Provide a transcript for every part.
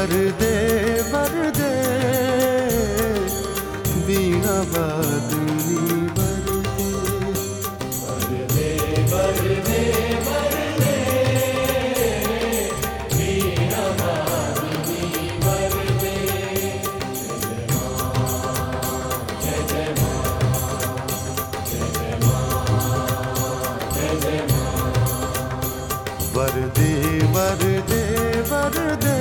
वरदे वरदे वीणा वादनी वरदे वरदे वरदे वरदे वीणा वादनी वरदे जय जय मां जय जय मां जय जय मां वरदे वरदे वरदे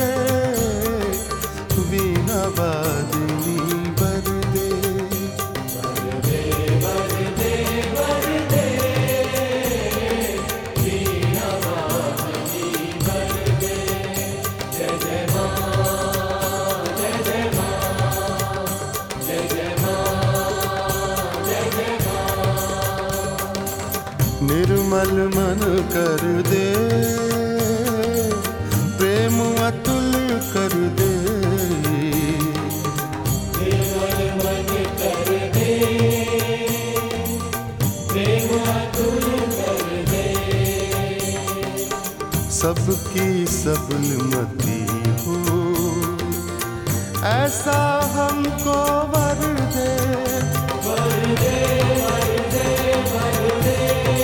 वीणा वादनी वरदे वरदे वरदे वरदे वीणा वादनी वरदे जय जय मां जय जय मां जय जय मां जय जय मां निर्मल मन कर दे प्रेम अतुल कर दे निर्मल मन कर दे प्रेम अतुल कर दे सबकी सबलमती हो ऐसा हमको वर दे वरदे वरदे वरदे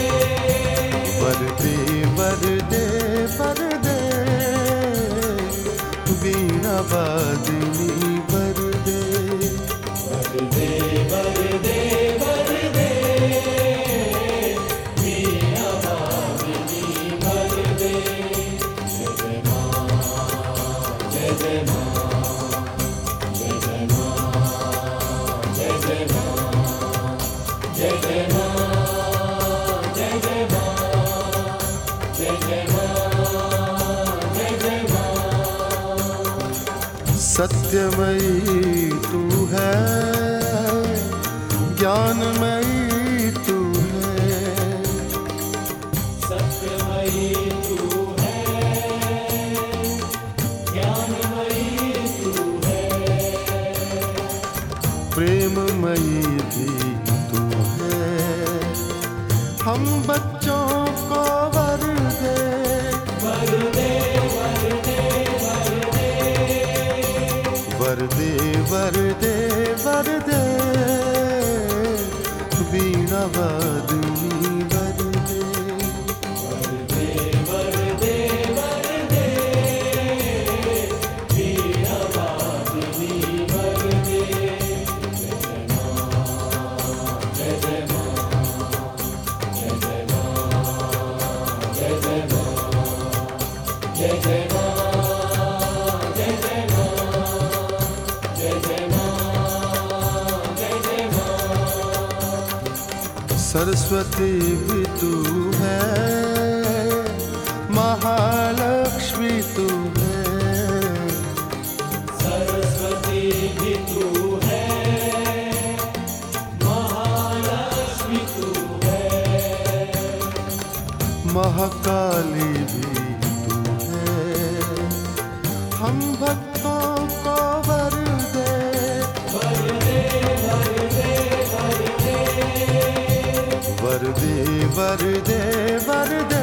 वरदे वरदे वरदे वीणा वादनी वरदे वरदे वरदे वरदे वीणा वादनी वरदे जय जय मां जय जय मां जय जय मां जय जय मां जय जय मां जय जय मां जय जय मां जय जय मां सत्यमयी तू है ज्ञानमयी तू है सत्यमयी तू है ज्ञानमयी तू है प्रेममयी भी तू है हम बच्चों को वर दे वरदे वरदे वरदे वरदे वरदे वरदे वीणा वादनी वरदे वरदे वरदे वरदे वीणा वादनी वरदे जय जय मां जय जय मां जय जय मां जय जय मां जय जय मां जय जय मां जय जय मां जय जय मां सरस्वती भी तू है महालक्ष्मी तू है सरस्वती भी तू है महालक्ष्मी तू है महाकाली भी तू है हम भक्तों को वर दे वरदे वरदे वरदे वरदे वरदे वरदे